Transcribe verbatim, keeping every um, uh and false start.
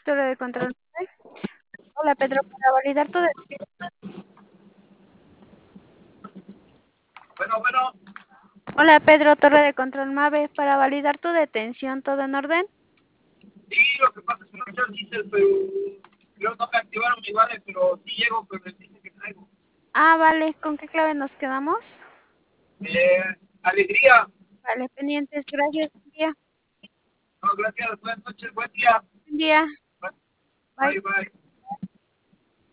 Torre de control. Hola Pedro, para validar tu de- Bueno, bueno, Hola Pedro, Torre de control Mave, para validar tu detención, ¿todo en orden? sí, lo que pasa es que no quiero chistes, pero creo que no me activaron mi vale, pero sí llego con el chiste que traigo. Ah, vale, ¿con qué clave nos quedamos? Eh, alegría, Vale, pendientes, gracias, buen día. no, gracias, buenas noches, buen día. Buen día, bye. Bye, bye.